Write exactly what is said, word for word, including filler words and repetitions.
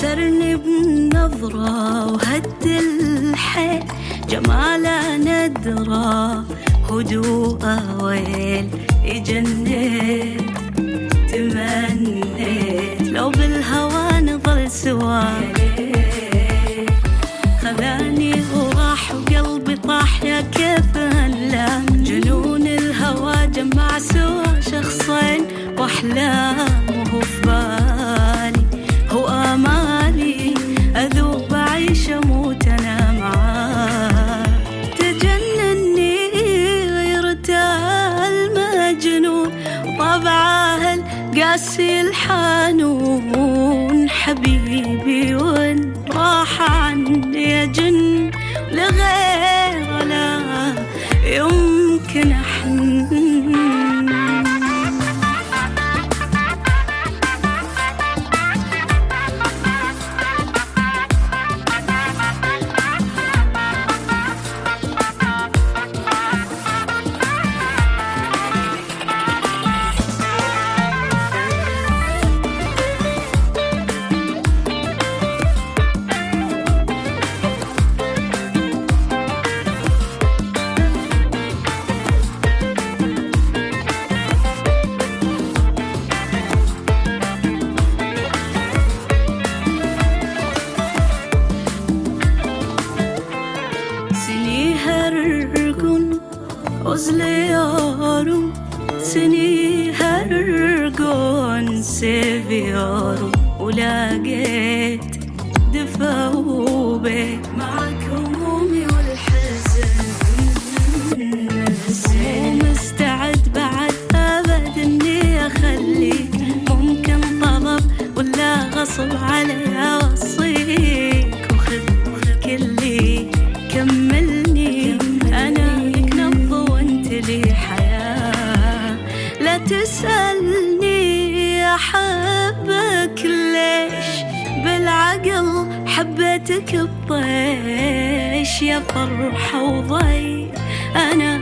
كسرني بنظرة وهد الحيل، جماله ندرة هدوءه ويل يجنن. تمنيت لو بالهوى نظل سوا، خذاني وراح وقلبي طاح يا كيف انلام. جنون الهوى جمع سوا شخصين واحلام، وهو في بالي هو امالي اذوب اعيش اموت انا معاه. تجنني غيرته المجنون وطبعه القاسي الحنون. حبيبي وين راح عني يا جن، لغير لا يمكن أحن. Ozleyaru seni her gün seviyorum, ولقيت دفا وبيت معك همومي والحزن. ومستعد بعد أبد إني أخليك، ممكن طلب ولا غصب علي أوصيك. وخذ كلي كملني أنا لي حياة. لا تسألني أحبك ليش، بالعقل حبيتك بطيش. يا فرحة وضي أنا